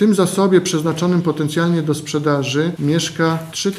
tym zasobie przeznaczonym potencjalnie do sprzedaży mieszka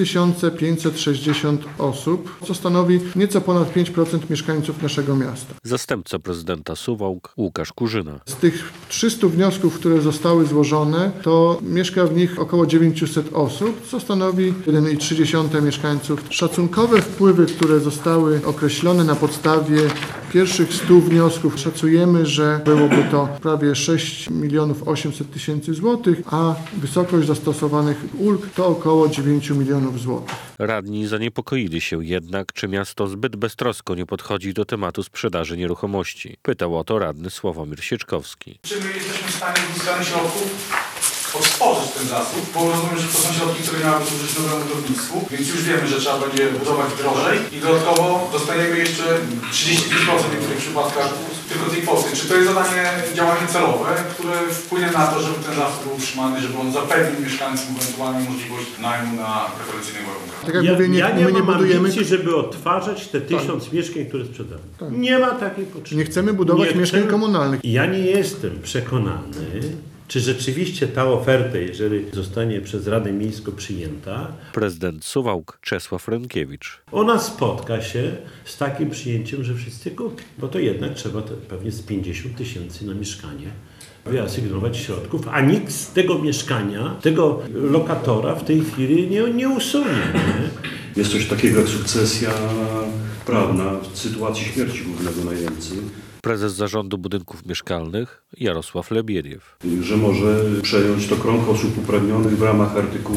3560 osób, co stanowi nieco ponad 5% mieszkańców naszego miasta. Zastępca prezydenta Suwałk Łukasz Kurzyna. Z tych 300 wniosków, które zostały złożone, to mieszka w nich około 900 osób, co stanowi 1,3 mieszkańców. Szacunkowe wpływy, które zostały określone na podstawie pierwszych 100 wniosków, szacujemy, że byłoby to prawie 6 800 000 złotych, a wysokość zastosowanych ulg to około 9 milionów złotych. Radni zaniepokoili się jednak, czy miasto zbyt beztrosko nie podchodzi do tematu sprzedaży nieruchomości. Pytał o to radny Sławomir Sieczkowski. Czy my jesteśmy w stanie uzyskania środków odtworzyć ten zasób, bo rozumiem, że to są środki, które miały służyć nowemu budownictwu, więc już wiemy, że trzeba będzie budować drożej i dodatkowo dostajemy jeszcze 35% w niektórych przypadkach tylko tej kwoty. Czy to jest działanie celowe, które wpłynie na to, żeby ten zasób był utrzymany, żeby on zapewnił mieszkańcom ewentualnie możliwość najmu na preferencyjnych warunkach? Tak jak mówię, my nie budujemy ambicji, żeby odtwarzać te 1000 mieszkań, które sprzedamy. Nie ma takiej potrzeby. Nie chcemy budować mieszkań komunalnych. Ja nie jestem przekonany, czy rzeczywiście ta oferta, jeżeli zostanie przez Radę Miejską przyjęta, Prezydent Suwałk Czesław Rynkiewicz. ona spotka się z takim przyjęciem, że wszyscy kupią. Bo to jednak trzeba pewnie z 50 000 na mieszkanie wyasygnować środków, a nikt z tego mieszkania, tego lokatora w tej chwili nie usunie. Nie? Jest coś takiego jak sukcesja prawna w sytuacji śmierci głównego najemcy. Prezes Zarządu Budynków Mieszkalnych Jarosław Lebieriew. Że może przejąć to krąg osób uprawnionych w ramach artykułu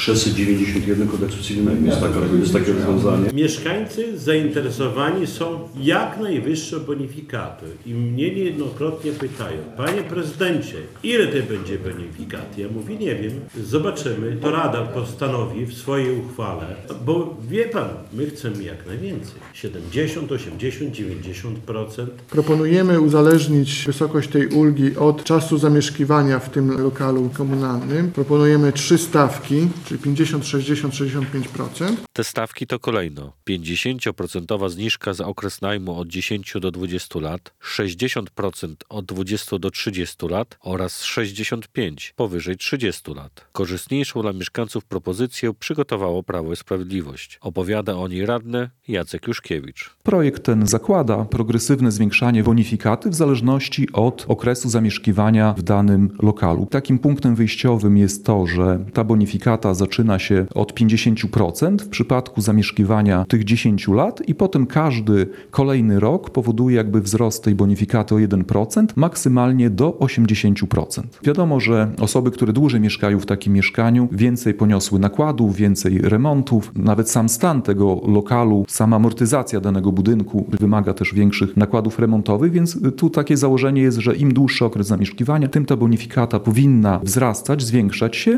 691 Kodeksu Cywilnego. Jest takie rozwiązanie. Mieszkańcy zainteresowani są jak najwyższe bonifikaty i mnie niejednokrotnie pytają: panie prezydencie, ile to będzie bonifikaty? Ja mówię, nie wiem, zobaczymy, to Rada postanowi w swojej uchwale, bo wie pan, my chcemy jak najwięcej, 70, 80, 90%. Proponujemy uzależnić wysokość tej ulgi od czasu zamieszkiwania w tym lokalu komunalnym. Proponujemy 3 stawki, czyli 50, 60, 65%. Te stawki to kolejno 50% zniżka za okres najmu od 10 do 20 lat, 60% od 20 do 30 lat oraz 65% powyżej 30 lat. Korzystniejszą dla mieszkańców propozycję przygotowało Prawo i Sprawiedliwość. Opowiada o niej radny Jacek Juszkiewicz. Projekt ten zakłada progresywne zwiększanie bonifikaty w zależności od okresu zamieszkiwania w danym lokalu. Takim punktem wyjściowym jest to, że ta bonifikata zaczyna się od 50% w przypadku zamieszkiwania tych 10 lat i potem każdy kolejny rok powoduje jakby wzrost tej bonifikaty o 1%, maksymalnie do 80%. Wiadomo, że osoby, które dłużej mieszkają w takim mieszkaniu, więcej poniosły nakładów, więcej remontów, nawet sam stan tego lokalu, sama amortyzacja danego budynku wymaga też większych nakładów remontowych, więc tu takie założenie jest, że im dłuższy okres zamieszkiwania, tym ta bonifikata powinna wzrastać, zwiększać się.